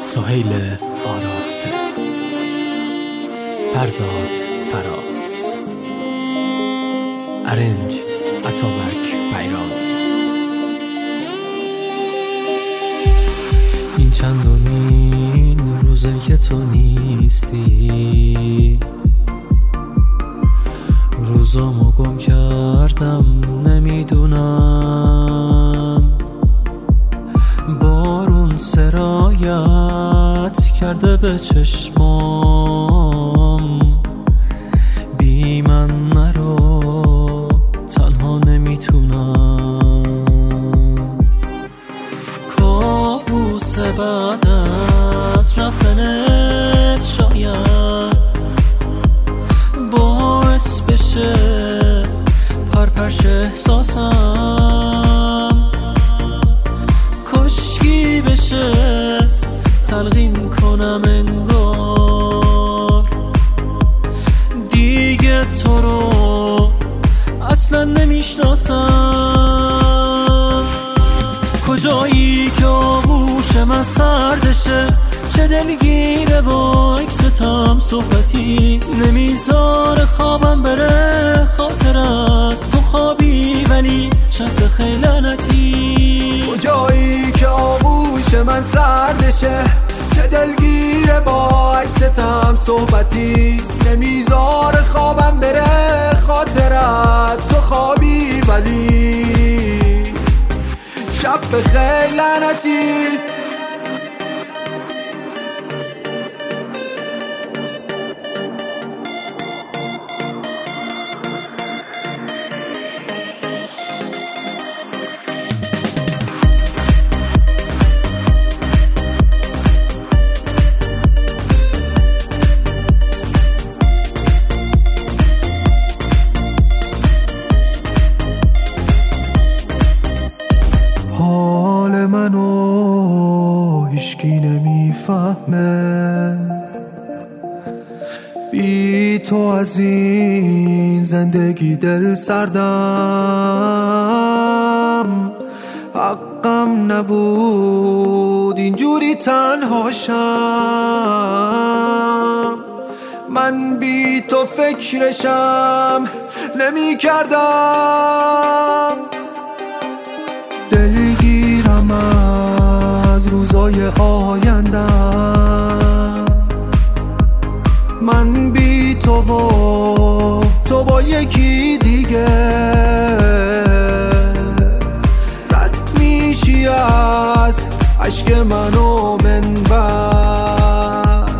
سهیل آراسته، فرزاد فراز، ارنج اتابک بیرامی. این چندمین روزه که تو نیستی، روزامو گم کردم نمیدونم. بارون سرایت کرده به چشمام، بی من نرو تنها نمیتونم. کابوس بعد از رفتنت شاید باعث بشه پرپرش احساسم، کشکی بشه تلقین کنم انگار دیگه تو رو اصلا نمیشناسم. کجایی که آغوش من سردشه، چه دلگیره با عکستم صحبتی نمیذاره خوابم بره خاطرت. تو خوابی ولی شب خیلی لعنتی. کجایی که آغوش من سردشه، چه دلگیره با عکستم صحبتی نمیذاره خوابم بره خاطرت. تو خوابی ولی شب خیلی لعنتی. حال منو هیچکی نمیفهمه، بی تو از این زندگی دل سردم. حقم نبود اینجوری تنها شم، من بی تو فکرشم نمی کردم. دلگیرم از روزای آیندم، من بی تو و تو با یکی دیگه. رد میشی از عشق من و منبر،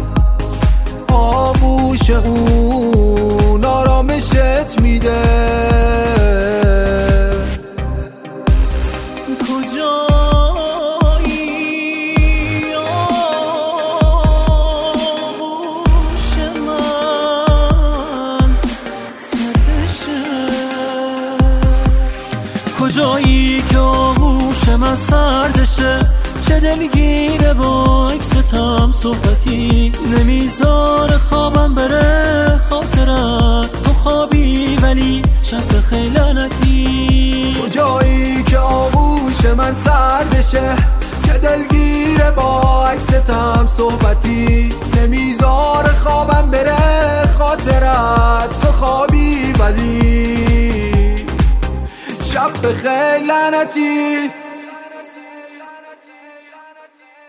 آغوش اون آرامشت میده. کجایی که آغوش من سردشه، چه دلگیره با عکستم صحبتی نمیذاره خوابم بره خاطرت. تو خوابی ولی شب خیلی لعنتی. کجایی که آغوش من سردشه، چه دلگیره با عکستم صحبتی نمیذاره خوابم بره خاطرت. تو خوابی ولی شب خیلی لعنتی.